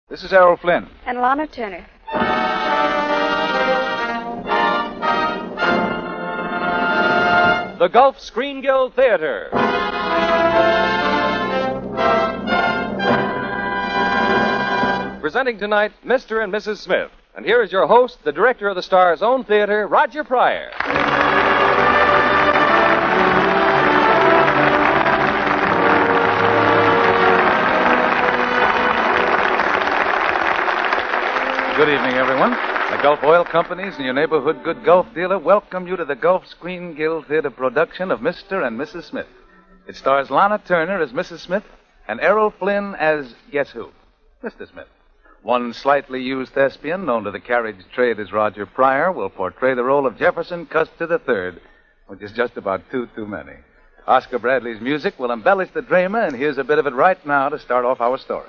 This is Errol Flynn. And Lana Turner. The Gulf Screen Guild Theater. Presenting tonight, Mr. and Mrs. Smith. And here is your host, the director of the Star's own theater, Roger Pryor. Good evening, everyone. The Gulf Oil Companies and your neighborhood good Gulf dealer welcome you to the Gulf Screen Guild Theater production of Mr. and Mrs. Smith. It stars Lana Turner as Mrs. Smith and Errol Flynn as, guess who? Mr. Smith. One slightly used thespian, known to the carriage trade as Roger Pryor, will portray the role of Jefferson Custer III, which is just about two too many. Oscar Bradley's music will embellish the drama, and here's a bit of it right now to start off our story.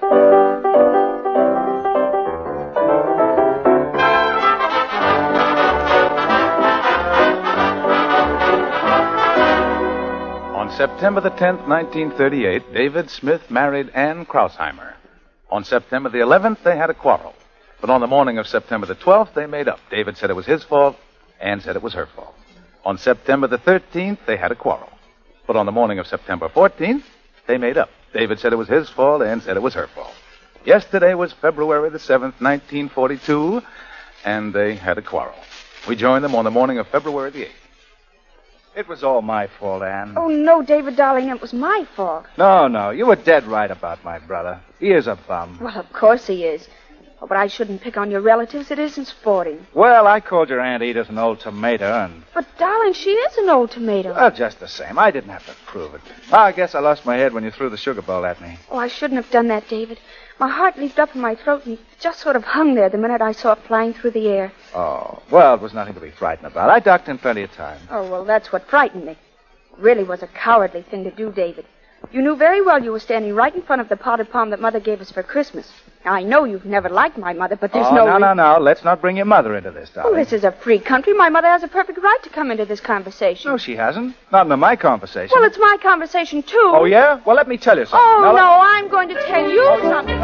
On September the 10th, 1938, David Smith married Ann Krausheimer. On September the 11th, they had a quarrel. But on the morning of September the 12th, they made up. David said it was his fault. Ann said it was her fault. On September the 13th, they had a quarrel. But on the morning of September 14th, they made up. David said it was his fault. Ann said it was her fault. Yesterday was February the 7th, 1942, and they had a quarrel. We joined them on the morning of February the 8th. It was all my fault, Ann. Oh, no, David, darling, it was my fault. No, you were dead right about my brother. He is a bum. Well, of course he is. Oh, but I shouldn't pick on your relatives. It isn't sporting. Well, I called your Aunt Edith an old tomato, and... But, darling, she is an old tomato. Well, just the same. I didn't have to prove it. I guess I lost my head when you threw the sugar bowl at me. Oh, I shouldn't have done that, David. My heart leaped up in my throat and just sort of hung there the minute I saw it flying through the air. Oh, well, it was nothing to be frightened about. I ducked in plenty of time. Oh, well, that's what frightened me. It really was a cowardly thing to do, David. You knew very well you were standing right in front of the potted palm that Mother gave us for Christmas. Now, I know you've never liked my mother, but there's No. Let's not bring your mother into this, darling. Oh, this is a free country. My mother has a perfect right to come into this conversation. No, she hasn't. Not into my conversation. Well, it's my conversation, too. Oh, yeah? Well, let me tell you something. Oh, no, I'm going to tell you something.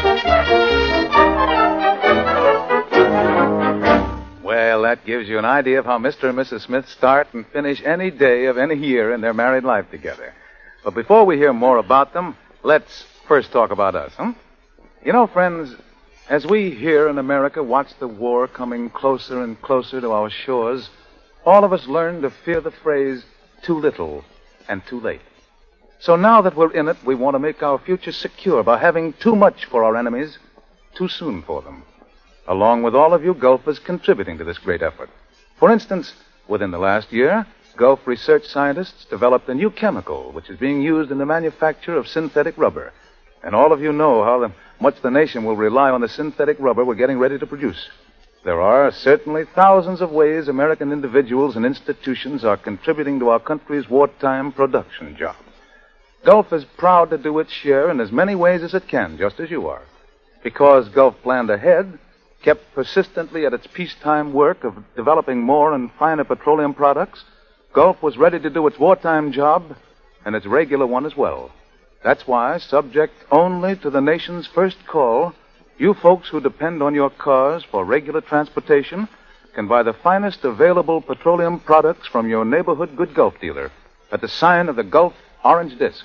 Well, that gives you an idea of how Mr. and Mrs. Smith start and finish any day of any year in their married life together. But before we hear more about them, let's first talk about us, huh? You know, friends, as we here in America watch the war coming closer and closer to our shores, all of us learn to fear the phrase, too little and too late. So now that we're in it, we want to make our future secure by having too much for our enemies, too soon for them. Along with all of you Gulfers contributing to this great effort. For instance, within the last year, Gulf research scientists developed a new chemical which is being used in the manufacture of synthetic rubber. And all of you know how much the nation will rely on the synthetic rubber we're getting ready to produce. There are certainly thousands of ways American individuals and institutions are contributing to our country's wartime production job. Gulf is proud to do its share in as many ways as it can, just as you are. Because Gulf planned ahead, kept persistently at its peacetime work of developing more and finer petroleum products, Gulf was ready to do its wartime job and its regular one as well. That's why, subject only to the nation's first call, you folks who depend on your cars for regular transportation can buy the finest available petroleum products from your neighborhood good Gulf dealer at the sign of the Gulf Orange Disc.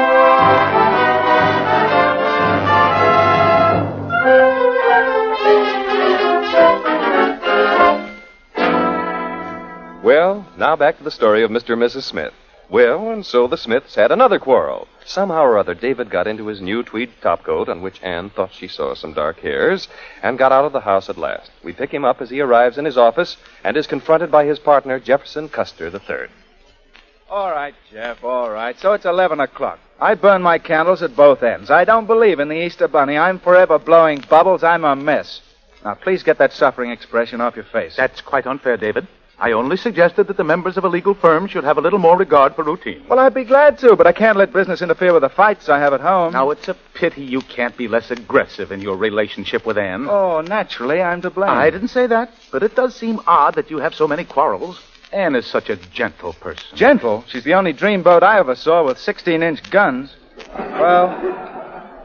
Well, now back to the story of Mr. and Mrs. Smith. Well, and so the Smiths had another quarrel. Somehow or other, David got into his new tweed topcoat, on which Ann thought she saw some dark hairs, and got out of the house at last. We pick him up as he arrives in his office and is confronted by his partner, Jefferson Custer III. All right, Jeff, all right. So it's 11 o'clock. I burn my candles at both ends. I don't believe in the Easter Bunny. I'm forever blowing bubbles. I'm a mess. Now, please get that suffering expression off your face. That's quite unfair, David. I only suggested that the members of a legal firm should have a little more regard for routine. Well, I'd be glad to, but I can't let business interfere with the fights I have at home. Now, it's a pity you can't be less aggressive in your relationship with Ann. Oh, naturally, I'm to blame. I didn't say that, but it does seem odd that you have so many quarrels. Ann is such a gentle person. Gentle? She's the only dreamboat I ever saw with 16-inch guns. Well,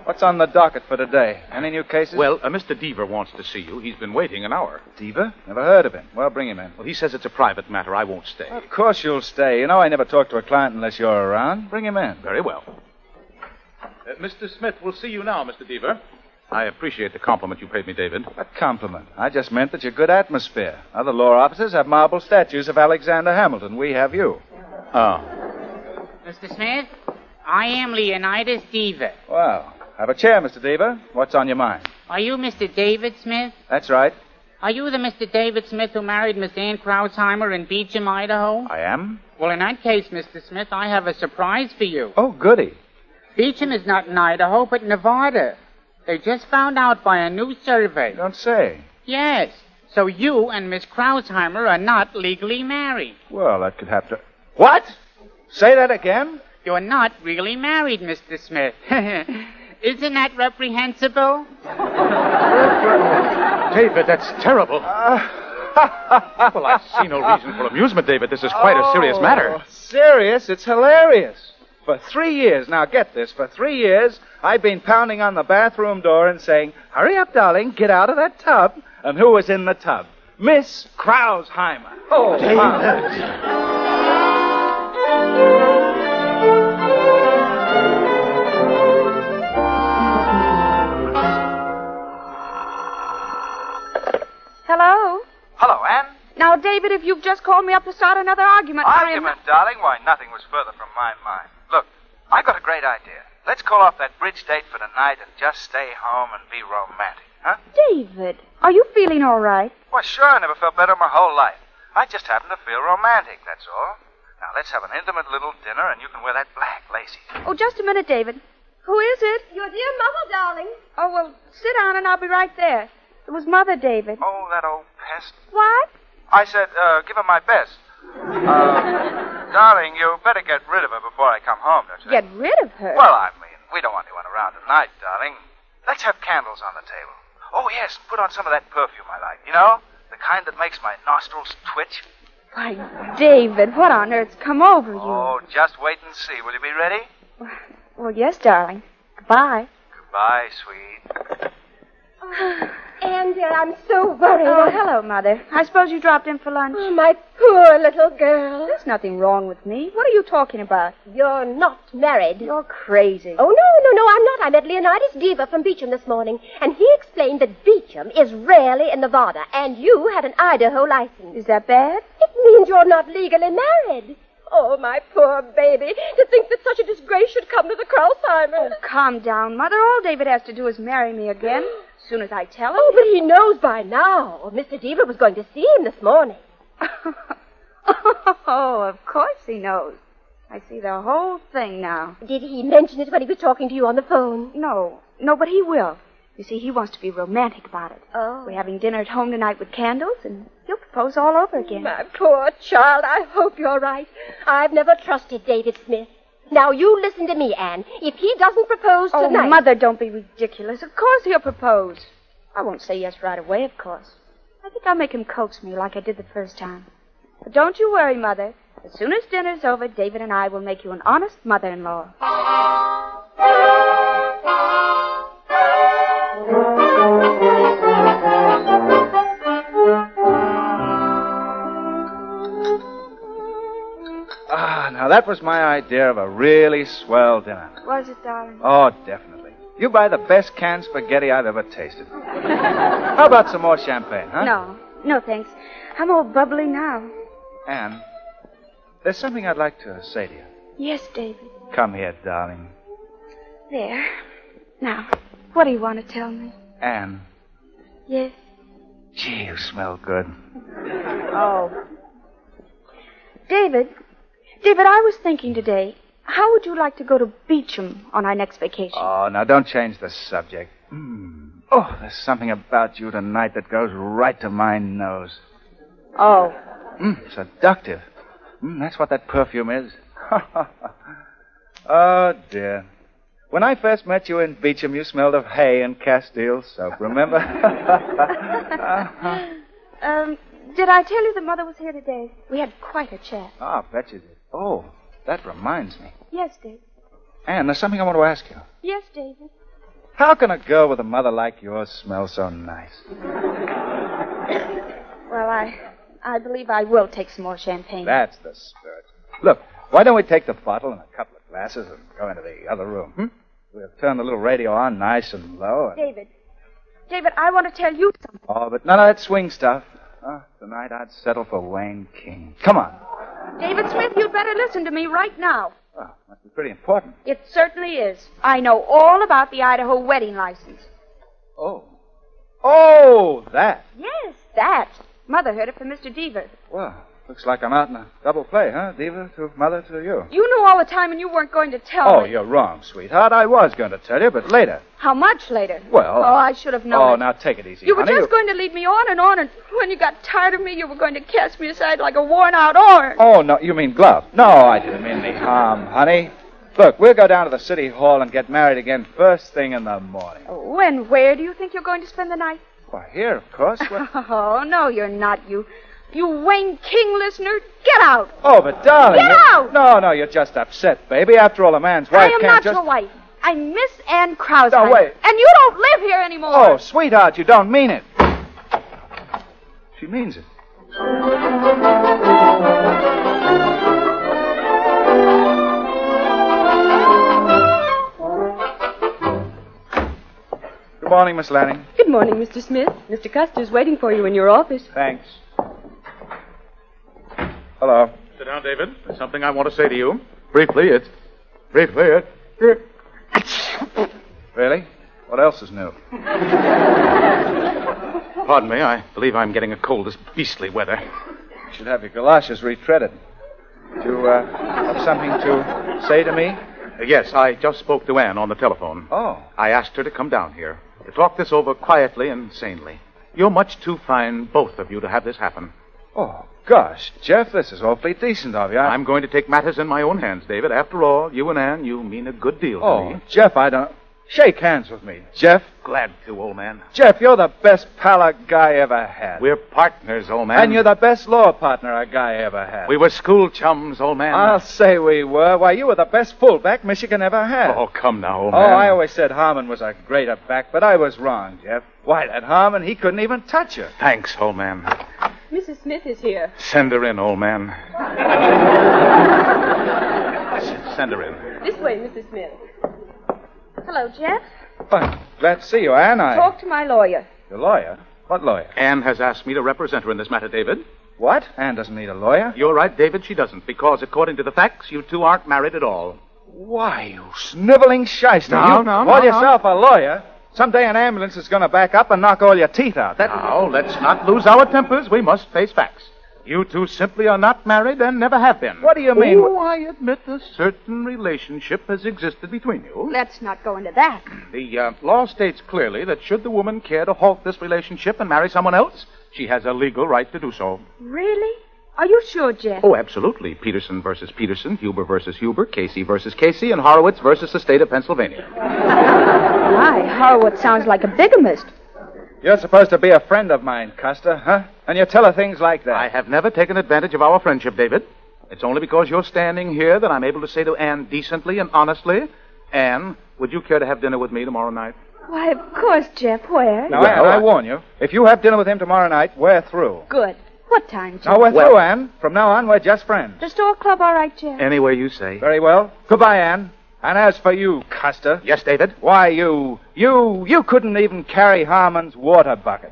What's on the docket for today? Any new cases? Well, Mr. Deaver wants to see you. He's been waiting an hour. Deaver? Never heard of him. Well, bring him in. Well, he says it's a private matter. I won't stay. Of course you'll stay. You know I never talk to a client unless you're around. Bring him in. Very well. Mr. Smith will see you now, Mr. Deaver. I appreciate the compliment you paid me, David. What compliment? I just meant that you're good atmosphere. Other law offices have marble statues of Alexander Hamilton. We have you. Oh. Mr. Smith, I am Leonidas Deaver. Well, have a chair, Mr. Deaver. What's on your mind? Are you Mr. David Smith? That's right. Are you the Mr. David Smith who married Miss Ann Krauzheimer in Beecham, Idaho? I am? Well, in that case, Mr. Smith, I have a surprise for you. Oh, goody. Beecham is not in Idaho, but Nevada. They just found out by a new survey. Don't say. Yes. So you and Miss Krauzheimer are not legally married. Well, that could have to... What? Say that again? You're not really married, Mr. Smith. Isn't that reprehensible? David, that's terrible. Well, I see no reason for amusement, David. This is quite a serious matter. Serious? It's hilarious. For 3 years, now get this, for 3 years, I've been pounding on the bathroom door and saying, hurry up, darling, get out of that tub. And who was in the tub? Miss Krauzheimer. Oh, David. Hello? Hello, Anne. Now, David, if you've just called me up to start another argument... Argument, darling? Why, nothing was further from my mind. Look, I got a great idea. Let's call off that bridge date for tonight and just stay home and be romantic, huh? David, are you feeling all right? Why, sure, I never felt better in my whole life. I just happen to feel romantic, that's all. Now, let's have an intimate little dinner, and you can wear that black lacy. Oh, just a minute, David. Who is it? Your dear mother, darling. Oh, well, sit down and I'll be right there. It was Mother, David. Oh, that old pest. What? I said, give her my best. Darling, you better get rid of her before I come home, don't you think? Get rid of her? Well, I mean, we don't want anyone around tonight, darling. Let's have candles on the table. Oh, yes, put on some of that perfume I like. You know, the kind that makes my nostrils twitch. Why, David, what on earth's come over you? Oh, just wait and see. Will you be ready? Well, yes, darling. Goodbye. Goodbye, sweet. Anne, dear, I'm so worried. Oh, hello, Mother. I suppose you dropped in for lunch. Oh, my poor little girl. There's nothing wrong with me. What are you talking about? You're not married. You're crazy. Oh, no, I'm not. I met Leonidas Deaver from Beecham this morning, and he explained that Beecham is rarely in Nevada, and you had an Idaho license. Is that bad? It means you're not legally married. Oh, my poor baby. To think that such a disgrace should come to the Krauzheimers. Oh, calm down, Mother. All David has to do is marry me again. As soon as I tell him. Oh, but he knows by now. Mr. Deaver was going to see him this morning. Oh, of course he knows. I see the whole thing now. Did he mention it when he was talking to you on the phone? No, but he will. You see, he wants to be romantic about it. Oh. We're having dinner at home tonight with candles, and he'll propose all over again. My poor child, I hope you're right. I've never trusted David Smith. Now, you listen to me, Anne. If he doesn't propose tonight... Oh, Mother, don't be ridiculous. Of course he'll propose. I won't say yes right away, of course. I think I'll make him coax me like I did the first time. But don't you worry, Mother. As soon as dinner's over, David and I will make you an honest mother-in-law. Now, that was my idea of a really swell dinner. Was it, darling? Oh, definitely. You buy the best canned spaghetti I've ever tasted. How about some more champagne, huh? No, thanks. I'm all bubbly now. Anne, there's something I'd like to say to you. Yes, David. Come here, darling. There. Now, what do you want to tell me? Anne. Yes? Gee, you smell good. Oh. David, I was thinking today, how would you like to go to Beecham on our next vacation? Oh, now don't change the subject. Oh, there's something about you tonight that goes right to my nose. Oh. Seductive. That's what that perfume is. Oh, dear. When I first met you in Beecham, you smelled of hay and Castile soap, remember? Did I tell you that Mother was here today? We had quite a chat. Oh, I bet you did. Oh, that reminds me. Yes, David. Anne, there's something I want to ask you. Yes, David. How can a girl with a mother like yours smell so nice? Well, I believe I will take some more champagne. That's the spirit. Look, why don't we take the bottle and a couple of glasses and go into the other room, We'll turn the little radio on nice and low. David, I want to tell you something. Oh, but none of that swing stuff. Tonight I'd settle for Wayne King. Come on. David Smith, you'd better listen to me right now. Well, must be pretty important. It certainly is. I know all about the Idaho wedding license. Oh. Oh, that. Yes, that. Mother heard it from Mr. Deaver. Well, looks like I'm out in a double play, huh? Diva to Mother to you. You knew all the time and you weren't going to tell Oh, me. you're wrong, sweetheart. I was going to tell you, but later. How much later? Well. Oh, I should have known. Oh, it. now take it easy, You were honey. just going to lead me on, and when you got tired of me, you were going to cast me aside like a worn-out orange. Oh, no, you mean glove. No, I didn't mean any harm, honey. Look, we'll go down to the city hall and get married again first thing in the morning. Oh, and where do you think you're going to spend the night? Why, here, of course. Oh, no, you're not, you Wayne King listener. Get out. Oh, but darling. Get out! No, you're just upset, baby. After all, a man's wife I am can't not just... your wife. I'm Miss Ann Krause. No, wait. And you don't live here anymore. Oh, sweetheart, you don't mean it. She means it. Good morning, Miss Lanning. Good morning, Mr. Smith. Mr. Custer's waiting for you in your office. Thanks. Hello. Sit down, David. There's something I want to say to you. Briefly, Really? What else is new? Pardon me, I believe I'm getting a cold this beastly weather. You should have your galoshes retreaded. Do you have something to say to me? Yes, I just spoke to Anne on the telephone. Oh. I asked her to come down here to talk this over quietly and sanely. You're much too fine, both of you, to have this happen. Oh, gosh, Jeff, this is awfully decent of you. I'm going to take matters in my own hands, David. After all, you and Anne, you mean a good deal to me. Jeff, I don't... Shake hands with me, Jeff. Glad to, old man. Jeff, you're the best pal a guy ever had. We're partners, old man. And you're the best law partner a guy ever had. We were school chums, old man. I'll say we were. Why, you were the best fullback Michigan ever had. Oh, come now, old Oh, man. I always said Harmon was a greater back, but I was wrong, Jeff. Why, that Harmon, he couldn't even touch her. Thanks, old man. Mrs. Smith is here. Send her in, old man. Send her in. This way, Mrs. Smith. Hello, Jeff. Well, glad to see you, Anne. Talk to my lawyer. The lawyer? What lawyer? Anne has asked me to represent her in this matter, David. What? Anne doesn't need a lawyer? You're right, David, she doesn't, because according to the facts, you two aren't married at all. Why, you sniveling shyster. No, you no, call no, yourself a lawyer. Someday an ambulance is going to back up and knock all your teeth out. Now, let's not lose our tempers. We must face facts. You two simply are not married and never have been. What do you mean? Oh, I admit a certain relationship has existed between you. Let's not go into that. The law states clearly that should the woman care to halt this relationship and marry someone else, she has a legal right to do so. Really? Are you sure, Jeff? Oh, absolutely. Peterson versus Peterson, Huber versus Huber, Casey versus Casey, and Horowitz versus the state of Pennsylvania. My, Horowitz sounds like a bigamist. You're supposed to be a friend of mine, Custer, huh? And you tell her things like that. I have never taken advantage of our friendship, David. It's only because you're standing here that I'm able to say to Anne decently and honestly, Anne, would you care to have dinner with me tomorrow night? Why, of course, Jeff. Where? Now, Anne, I warn you, if you have dinner with him tomorrow night, we're through. Good. What time, Jeff? Now, we're through, Anne. From now on, we're just friends. The store club, all right, Jeff? Any way you say. Very well. Goodbye, Anne. And as for you, Custer... Yes, David? Why, you couldn't even carry Harmon's water bucket.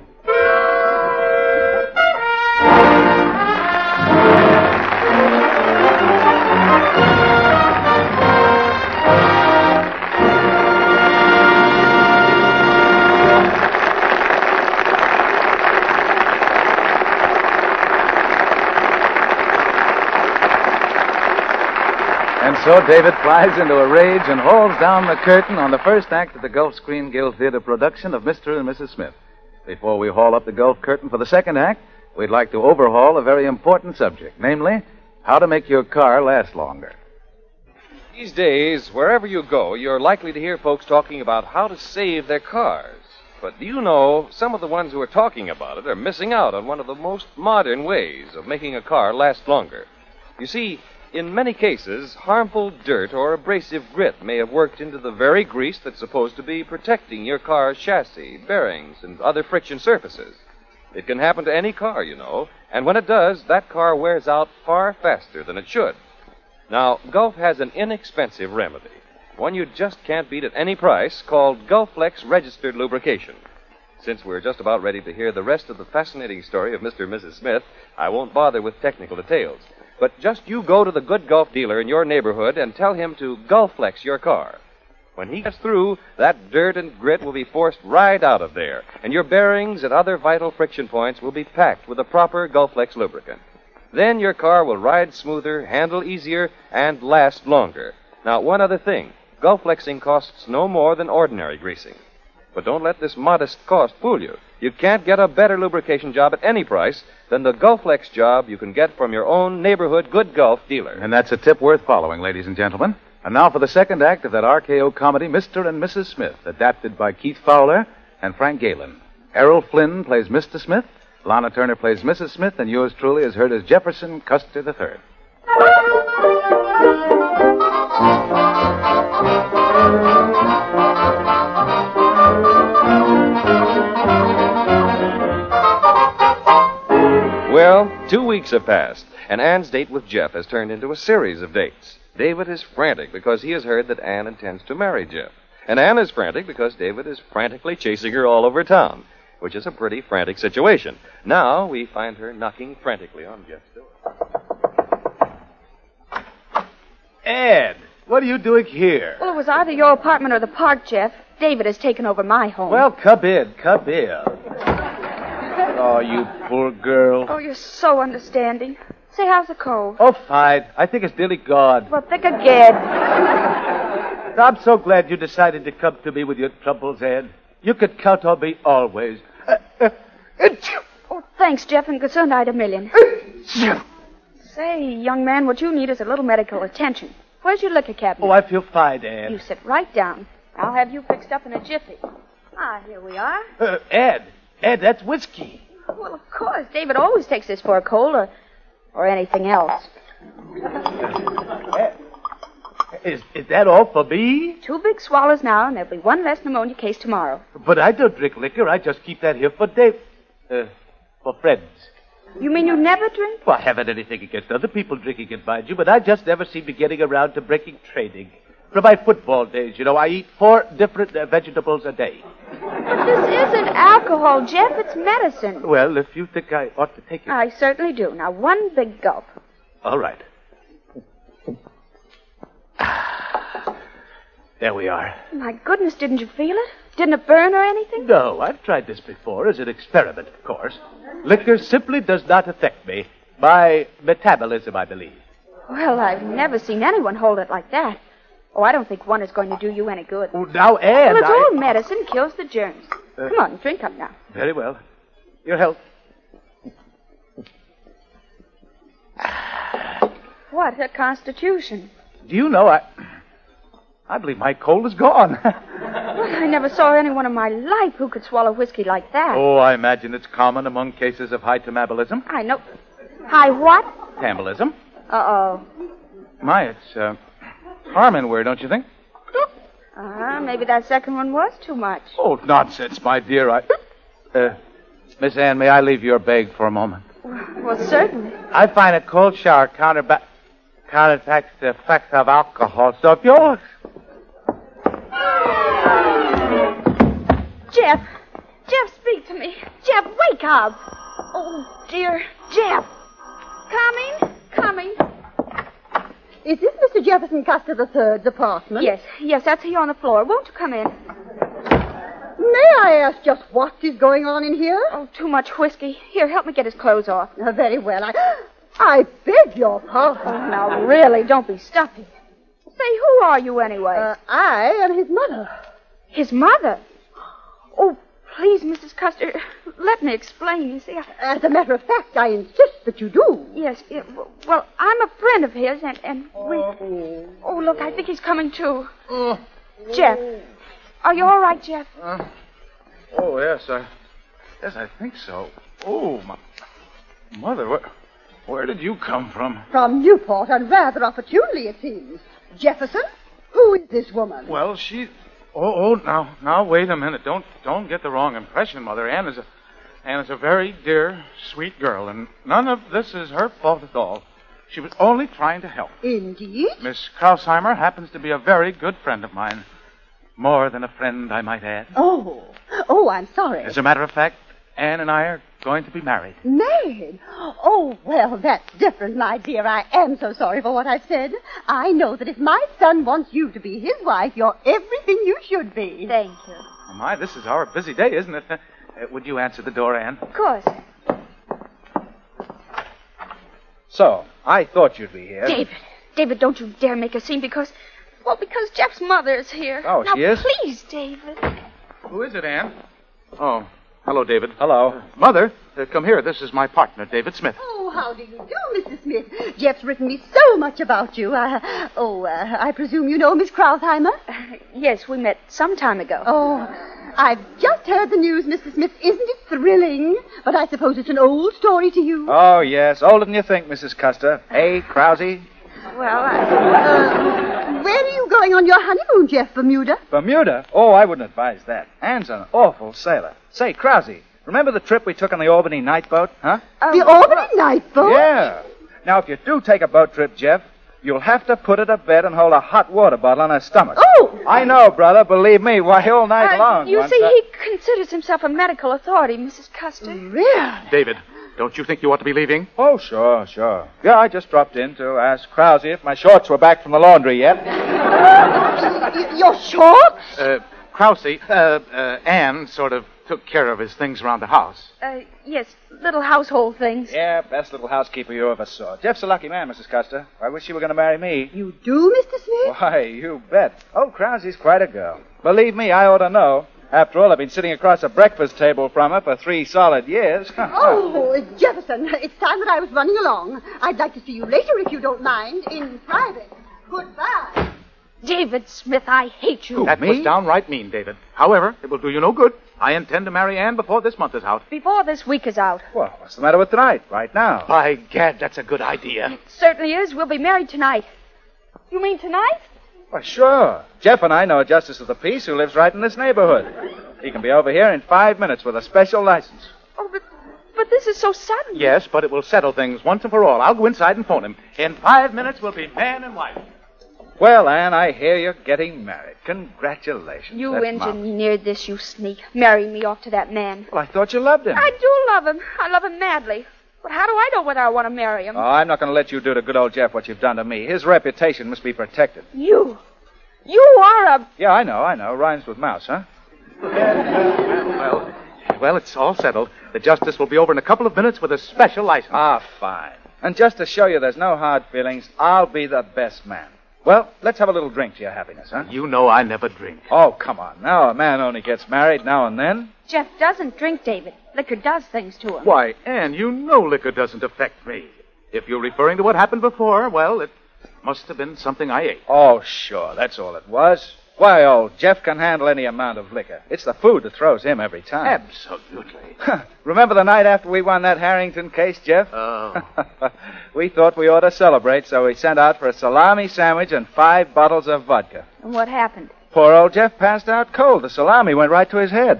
And so David flies into a rage and hauls down the curtain on the first act of the Gulf Screen Guild Theater production of Mr. and Mrs. Smith. Before we haul up the Gulf curtain for the second act, we'd like to overhaul a very important subject, namely, how to make your car last longer. These days, wherever you go, you're likely to hear folks talking about how to save their cars. But do you know, some of the ones who are talking about it are missing out on one of the most modern ways of making a car last longer. You see, in many cases, harmful dirt or abrasive grit may have worked into the very grease that's supposed to be protecting your car's chassis, bearings, and other friction surfaces. It can happen to any car, you know, and when it does, that car wears out far faster than it should. Now, Gulf has an inexpensive remedy, one you just can't beat at any price, called Gulflex Registered Lubrication. Since we're just about ready to hear the rest of the fascinating story of Mr. and Mrs. Smith, I won't bother with technical details. But just you go to the good Gulf dealer in your neighborhood and tell him to Gulflex your car. When he gets through, that dirt and grit will be forced right out of there, and your bearings and other vital friction points will be packed with a proper Gulflex lubricant. Then your car will ride smoother, handle easier, and last longer. Now, one other thing. Gulflexing costs no more than ordinary greasing. But don't let this modest cost fool you. You can't get a better lubrication job at any price than the Gulflex job you can get from your own neighborhood good Gulf dealer. And that's a tip worth following, ladies and gentlemen. And now for the second act of that RKO comedy, Mr. and Mrs. Smith, adapted by Keith Fowler and Frank Galen. Errol Flynn plays Mr. Smith, Lana Turner plays Mrs. Smith, and yours truly is heard as Jefferson Custer III. Well, 2 weeks have passed, and Ann's date with Jeff has turned into a series of dates. David is frantic because he has heard that Ann intends to marry Jeff. And Ann is frantic because David is frantically chasing her all over town, which is a pretty frantic situation. Now we find her knocking frantically on Jeff's door. Ed, what are you doing here? Well, it was either your apartment or the park, Jeff. David has taken over my home. Well, come in. Oh, you poor girl. Oh, you're so understanding. Say, how's the cold? Oh, fine. I think it's nearly gone. Well, think again. I'm so glad you decided to come to me with your troubles, Ed. You can count on me always. Oh, thanks, Jeff, and gesundheit a million. Say, young man, what you need is a little medical attention. Where's your liquor cabinet? Oh, I feel fine, Ed. You sit right down. I'll have you fixed up in a jiffy. Ah, here we are. Ed, that's whiskey. Well, of course. David always takes this for a cold or anything else. Is that all for me? 2 big swallows now, and there'll be 1 less pneumonia case tomorrow. But I don't drink liquor. I just keep that here for Dave. For friends. You mean you never drink? Well, I haven't anything against other people drinking it, mind you, but I just never seem to getting around to breaking training. From my football days, you know, I eat 4 different vegetables a day. But this isn't alcohol, Jeff. It's medicine. Well, if you think I ought to take it. I certainly do. Now, 1 big gulp. All right. There we are. My goodness, didn't you feel it? Didn't it burn or anything? No, I've tried this before as an experiment, of course. Liquor simply does not affect me. My metabolism, I believe. Well, I've never seen anyone hold it like that. Oh, I don't think 1 is going to do you any good. Oh, now, Anne, well, it's all medicine. Kills the germs. Come on, drink up now. Very well. Your health. What a constitution. Do you know, I believe my cold is gone. Well, I never saw anyone in my life who could swallow whiskey like that. Oh, I imagine it's common among cases of high tamabolism. I know. High what? Tamabolism. Uh-oh. My, it's harming word, don't you think? Maybe that second one was too much. Oh, nonsense, my dear. Miss Ann, may I leave your bag for a moment? Well, certainly. I find a cold shower counteracts the effect of alcohol. So if you're... Jeff, speak to me. Jeff, wake up. Oh, dear. Jeff. Coming. Is this Mr. Jefferson Custer III's apartment? Yes, that's here on the floor. Won't you come in? May I ask just what is going on in here? Oh, too much whiskey. Here, help me get his clothes off. Very well. I beg your pardon. Oh, now, really, don't be stuffy. Say, who are you anyway? I am his mother. His mother? Oh, please, Mrs. Custer, let me explain. You see, As a matter of fact, I insist that you do. Yes, well, I'm a friend of his, and we... Oh, look, I think he's coming, too. Jeff, are you all right, Jeff? Oh, yes, I think so. Oh, my mother, Where did you come from? From Newport, and rather opportunely, it seems. Jefferson, who is this woman? Well, she... now, wait a minute. Don't get the wrong impression, Mother. Anne is a very dear, sweet girl, and none of this is her fault at all. She was only trying to help. Indeed? Miss Krausheimer happens to be a very good friend of mine. More than a friend, I might add. Oh, I'm sorry. As a matter of fact, Anne and I are going to be married. Married? Oh, well, that's different, my dear. I am so sorry for what I've said. I know that if my son wants you to be his wife, you're everything you should be. Thank you. Oh, my, this is our busy day, isn't it? Would you answer the door, Anne? Of course. So, I thought you'd be here. David, don't you dare make a scene because Jeff's mother's here. Oh, now, she is? Please, David. Who is it, Anne? Oh, hello, David. Hello. Mother, come here. This is my partner, David Smith. Oh, how do you do, Mr. Smith? Jeff's written me so much about you. I presume you know Miss Krausheimer? Yes, we met some time ago. Oh, I've just heard the news, Mr. Smith. Isn't it thrilling? But I suppose it's an old story to you. Oh, yes. Older than you think, Mrs. Custer. Hey, Krause? Well, where are you going on your honeymoon, Jeff? Bermuda? Bermuda? Oh, I wouldn't advise that. Anne's an awful sailor. Say, Krause, remember the trip we took on the Albany night boat, huh? The Albany night boat? Yeah. Now, if you do take a boat trip, Jeff, you'll have to put her to bed and hold a hot water bottle on her stomach. Oh! I know, brother. Believe me. Why, all night long. You see, he considers himself a medical authority, Mrs. Custer. Really? David, don't you think you ought to be leaving? Oh, sure. Yeah, I just dropped in to ask Krause if my shorts were back from the laundry yet. Your shorts? Krause, Anne sort of took care of his things around the house. Yes, little household things. Yeah, best little housekeeper you ever saw. Jeff's a lucky man, Mrs. Custer. I wish you were going to marry me. You do, Mr. Smith? Why, you bet. Oh, Krause's quite a girl. Believe me, I ought to know. After all, I've been sitting across a breakfast table from her for 3 solid years. Oh, Jefferson, it's time that I was running along. I'd like to see you later, if you don't mind, in private. Goodbye. David Smith, I hate you. That was downright mean, David. However, it will do you no good. I intend to marry Anne before this month is out. Before this week is out. Well, what's the matter with tonight, right now? By gad, that's a good idea. It certainly is. We'll be married tonight. You mean tonight? Why, sure. Jeff and I know a justice of the peace who lives right in this neighborhood. He can be over here in 5 minutes with a special license. Oh, but this is so sudden. Yes, but it will settle things once and for all. I'll go inside and phone him. In 5 minutes, we'll be man and wife. Well, Anne, I hear you're getting married. Congratulations. You That's engineered this, you sneak. Marrying me off to that man. Well, I thought you loved him. I do love him. I love him madly. But how do I know whether I want to marry him? Oh, I'm not going to let you do to good old Jeff what you've done to me. His reputation must be protected. You are a... Yeah, I know. Rhymes with mouse, huh? Well, it's all settled. The justice will be over in a couple of minutes with a special license. Ah, fine. And just to show you there's no hard feelings, I'll be the best man. Well, let's have a little drink to your happiness, huh? You know I never drink. Oh, come on. Now a man only gets married now and then. Jeff doesn't drink, David. Liquor does things to him. Why, Anne, you know liquor doesn't affect me. If you're referring to what happened before, well, it must have been something I ate. Oh, sure. That's all it was. Why, old Jeff can handle any amount of liquor. It's the food that throws him every time. Absolutely. Remember the night after we won that Harrington case, Jeff? Oh. We thought we ought to celebrate, so we sent out for a salami sandwich and 5 bottles of vodka. And what happened? Poor old Jeff passed out cold. The salami went right to his head.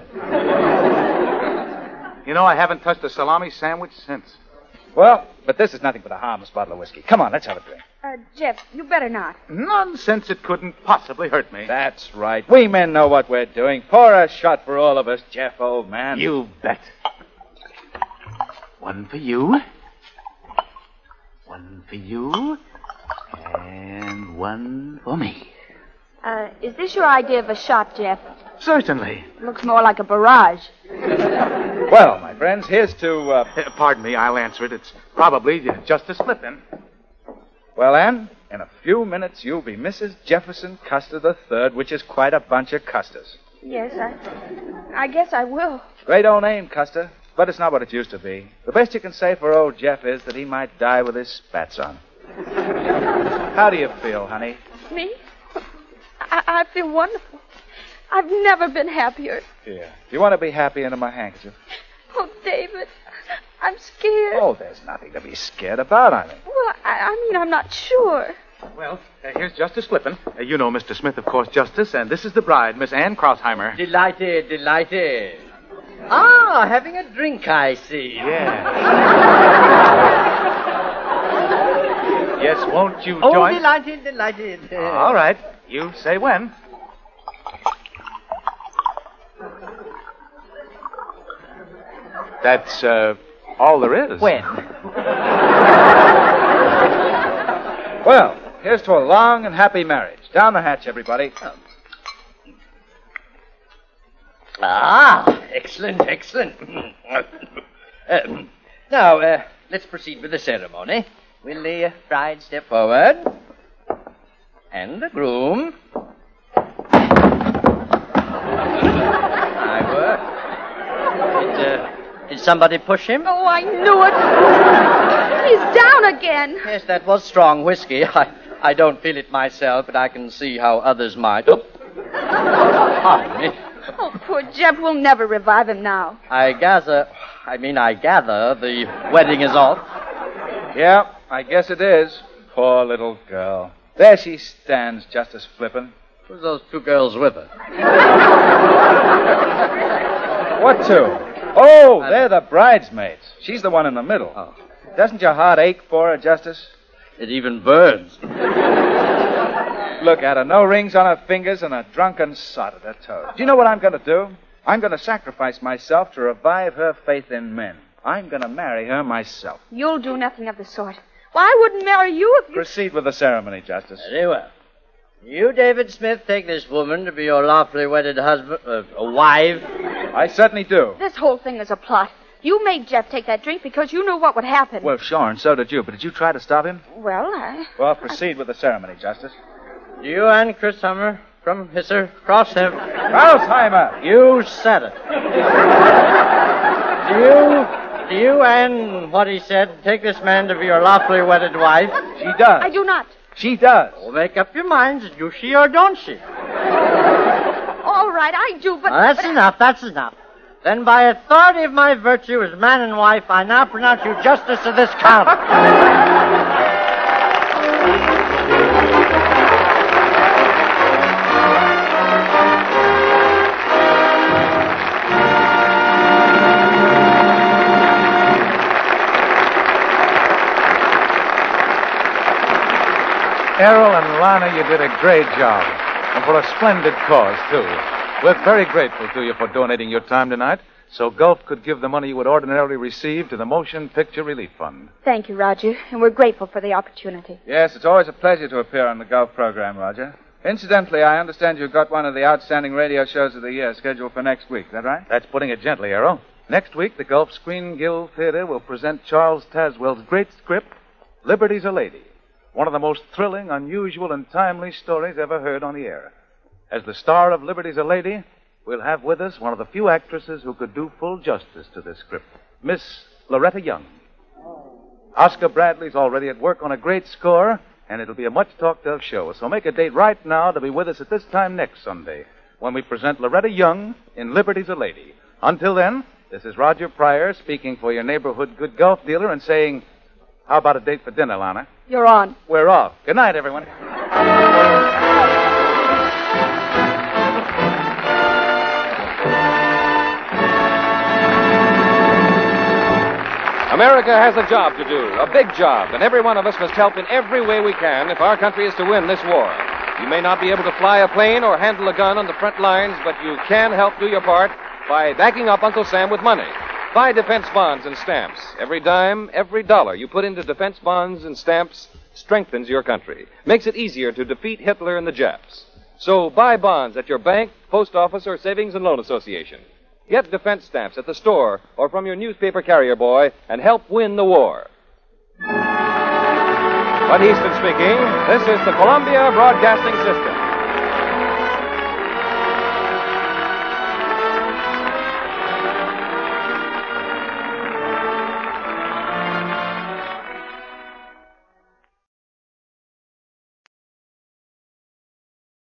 You know, I haven't touched a salami sandwich since. Well, but this is nothing but a harmless bottle of whiskey. Come on, let's have a drink. Jeff, you better not. Nonsense. It couldn't possibly hurt me. That's right. We men know what we're doing. Pour a shot for all of us, Jeff, old man. You bet. One for you. One for you. And one for me. Is this your idea of a shot, Jeff? Certainly. Looks more like a barrage. Well, my friends, here's to... Pardon me, I'll answer it. It's probably just a slip-in. Well, Anne, in a few minutes you'll be Mrs. Jefferson Custer III, which is quite a bunch of Custers. Yes, I guess I will. Great old name, Custer, but it's not what it used to be. The best you can say for old Jeff is that he might die with his spats on. How do you feel, honey? Me? I feel wonderful. I've never been happier. Here. Do you want to be happy under my handkerchief? Oh, David, I'm scared. Oh, there's nothing to be scared about, Eileen. Well, I mean, I'm not sure. Well, here's Justice Flippin. You know Mr. Smith, of course, Justice, and this is the bride, Miss Ann Crossheimer. Delighted. Ah, having a drink, I see. Yeah. Yes, won't you Oh, join? delighted. All right. You say when. That's, all there is. When? Well, here's to a long and happy marriage. Down the hatch, everybody. Ah, excellent. Now, let's proceed with the ceremony. Will the bride step forward? And the groom. Did somebody push him? Oh, I knew it. He's down again. Yes, that was strong whiskey. I don't feel it myself, but I can see how others might. Pardon me. Oh, poor Jeff. We'll never revive him now. I gather the wedding is off. Yeah, I guess it is. Poor little girl. There she stands, Justice Flippin. Who's those two girls with her? What two? Oh, they're the bridesmaids. She's the one in the middle. Oh. Doesn't your heart ache for her, Justice? It even burns. Look at her. No rings on her fingers and a drunken sot at her toes. Do you know what I'm going to do? I'm going to sacrifice myself to revive her faith in men. I'm going to marry her myself. You'll do nothing of the sort. Well, I wouldn't marry you if you... Proceed with the ceremony, Justice. Very well. You, David Smith, take this woman to be your lawfully wedded husband, wife. I certainly do. This whole thing is a plot. You made Jeff take that drink because you knew what would happen. Well, sure, and so did you. But did you try to stop him? Well, Well, proceed with the ceremony, Justice. You and Chris Hummer from Hisser Crossheimer! You said it. Do you and what he said take this man to be your lawfully wedded wife? She does. I do not. She does. Well, make up your minds. Do she or don't she? All right, I do, but... That's enough. Then by authority of my virtue as man and wife, I now pronounce you justice of this county. Errol and Lana, you did a great job. And for a splendid cause, too. We're very grateful to you for donating your time tonight so Gulf could give the money you would ordinarily receive to the Motion Picture Relief Fund. Thank you, Roger, and we're grateful for the opportunity. Yes, it's always a pleasure to appear on the Gulf program, Roger. Incidentally, I understand you've got one of the outstanding radio shows of the year scheduled for next week. Is that right? That's putting it gently, Errol. Next week, the Gulf Screen Guild Theater will present Charles Tazewell's great script, Liberty's a Lady. One of the most thrilling, unusual, and timely stories ever heard on the air. As the star of Liberty's a Lady, we'll have with us one of the few actresses who could do full justice to this script, Miss Loretta Young. Oscar Bradley's already at work on a great score, and it'll be a much-talked-of show. So make a date right now to be with us at this time next Sunday, when we present Loretta Young in Liberty's a Lady. Until then, this is Roger Pryor speaking for your neighborhood good Gulf dealer and saying, how about a date for dinner, Lana? You're on. We're off. Good night, everyone. America has a job to do, a big job, and every one of us must help in every way we can if our country is to win this war. You may not be able to fly a plane or handle a gun on the front lines, but you can help do your part by backing up Uncle Sam with money. Buy defense bonds and stamps. Every dime, every dollar you put into defense bonds and stamps strengthens your country, makes it easier to defeat Hitler and the Japs. So buy bonds at your bank, post office, or savings and loan association. Get defense stamps at the store or from your newspaper carrier boy and help win the war. Bud Easton speaking. This is the Columbia Broadcasting System.